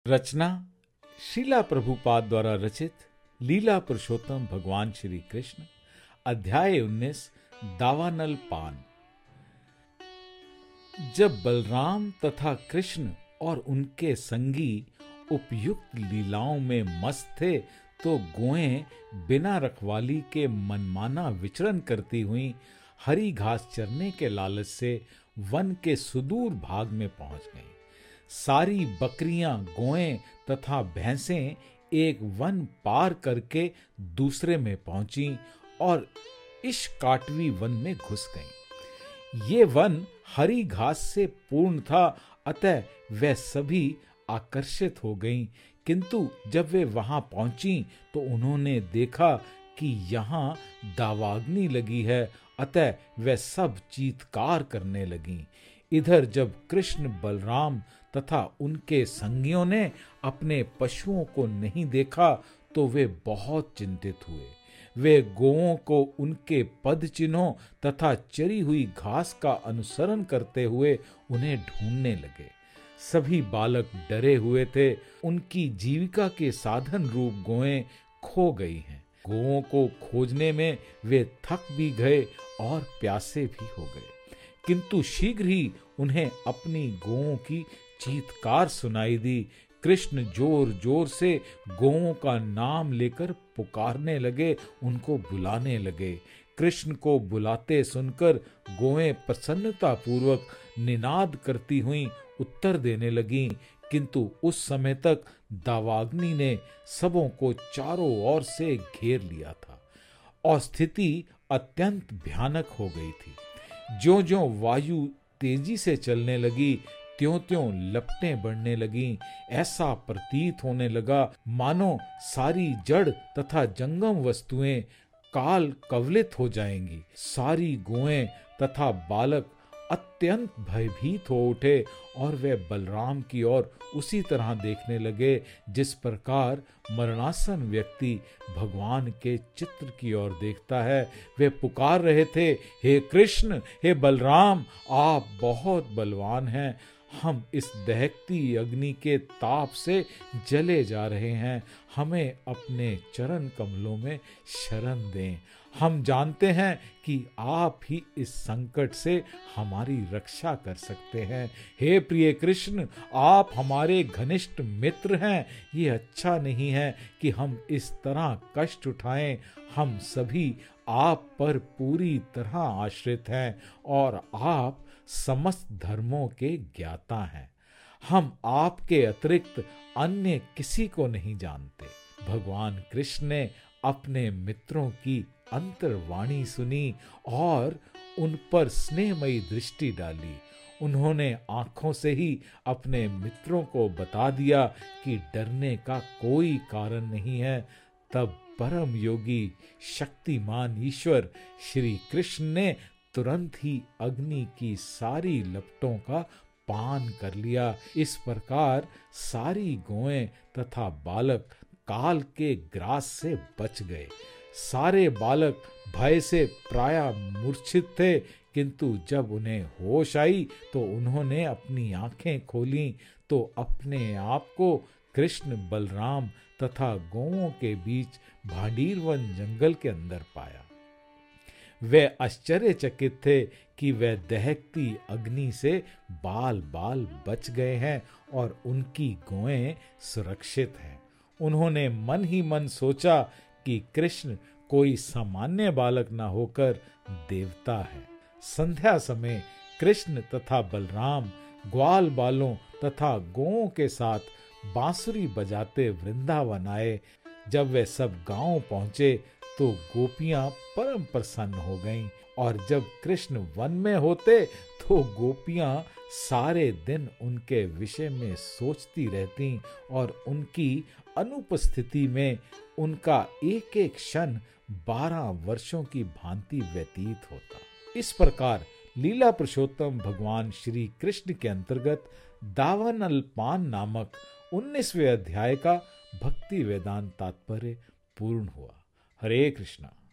रचना शीला प्रभुपाद द्वारा रचित लीला पुरुषोत्तम भगवान श्री कृष्ण। अध्याय 19 दावानल पान। जब बलराम तथा कृष्ण और उनके संगी उपयुक्त लीलाओं में मस्त थे तो गोएं बिना रखवाली के मनमाना विचरण करती हुई हरी घास चरने के लालच से वन के सुदूर भाग में पहुंच गईं। सारी बकरियां, गोएं तथा भैंसें एक वन पार करके दूसरे में पहुंची और इस काटवी वन में घुस गईं। ये वन हरी घास से पूर्ण था, अतः वे सभी आकर्षित हो गईं। किंतु जब वे वहां पहुंची तो उन्होंने देखा कि यहाँ दावाग्नि लगी है, अतः वे सब चीत्कार करने लगीं। इधर जब कृष्ण, बलराम तथा उनके संगियों ने अपने पशुओं को नहीं देखा तो वे बहुत चिंतित हुए। वे गोओं को उनके पद चिन्हों तथा चरी हुई घास का अनुसरण करते हुए उन्हें ढूंढने लगे। सभी बालक डरे हुए थे। उनकी जीविका के साधन रूप गोएं खो गई हैं। गोओं को खोजने में वे थक भी गए और प्यासे भी हो गए, किंतु शीघ्र ही उन्हें अपनी गोओं की चीत्कार सुनाई दी। कृष्ण जोर जोर से गोओं का नाम लेकर पुकारने लगे, उनको बुलाने लगे। कृष्ण को बुलाते सुनकर गोएं प्रसन्नता पूर्वक निनाद करती हुई उत्तर देने लगीं, किंतु उस समय तक दावाग्नि ने सबों को चारों ओर से घेर लिया था और स्थिति अत्यंत भयानक हो गई थी। ज्यों-ज्यों वायु तेजी से चलने लगी, त्यों-त्यों लपटें बढ़ने लगीं। ऐसा प्रतीत होने लगा मानो सारी जड़ तथा जंगम वस्तुएं काल कवलित हो जाएंगी। सारी गोएं तथा बालक अत्यंत भयभीत हो उठे और वे बलराम की ओर उसी तरह देखने लगे जिस प्रकार मरणासन व्यक्ति भगवान के चित्र की ओर देखता है। वे पुकार रहे थे, हे कृष्ण, हे बलराम, आप बहुत बलवान हैं। हम इस दहकती अग्नि के ताप से जले जा रहे हैं। हमें अपने चरण कमलों में शरण दें। हम जानते हैं कि आप ही इस संकट से हमारी रक्षा कर सकते हैं। हे प्रिय कृष्ण, आप हमारे घनिष्ठ मित्र हैं। ये अच्छा नहीं है कि हम इस तरह कष्ट उठाएं। हम सभी आप पर पूरी तरह आश्रित हैं और आप समस्त धर्मों के ज्ञाता हैं। हम आपके अतिरिक्त अन्य किसी को नहीं जानते। भगवान कृष्ण ने अपने मित्रों की अंतर्वाणी सुनी और उन पर स्नेहमयी दृष्टि डाली। उन्होंने आंखों से ही अपने मित्रों को बता दिया कि डरने का कोई कारण नहीं है। तब परम योगी शक्तिमान ईश्वर श्री कृष्ण ने तुरंत ही अग्नि की सारी लपटों का पान कर लिया। इस प्रकार सारी गोएं तथा बालक काल के ग्रास से बच गए। सारे बालक भय से प्रायः मूर्छित थे, किंतु जब उन्हें होश आई तो उन्होंने अपनी आंखें खोलीं तो अपने आप को कृष्ण, बलराम तथा गोओं के बीच भांडीरवन जंगल के अंदर पाया। वे आश्चर्यचकित थे कि वे दहकती अग्नि से बाल बाल बच गए हैं और उनकी गोएं सुरक्षित हैं। उन्होंने मन ही मन सोचा कि कृष्ण कोई सामान्य बालक न होकर देवता है। संध्या समय कृष्ण तथा बलराम ग्वाल बालों तथा गोओं के साथ बांसुरी बजाते वृंदावन आए। जब वे सब गांव पहुंचे तो गोपियां परम प्रसन्न हो गईं और जब कृष्ण वन में होते तो गोपियां सारे दिन उनके विषय में सोचती रहतीं और उनकी अनुपस्थिति में उनका एक एक क्षण 12 वर्षों की भांति व्यतीत होता। इस प्रकार लीला पुरुषोत्तम भगवान श्री कृष्ण के अंतर्गत दावानल पान नामक 19वें अध्याय का भक्ति वेदांत तात्पर्य पूर्ण हुआ। हरे कृष्णा।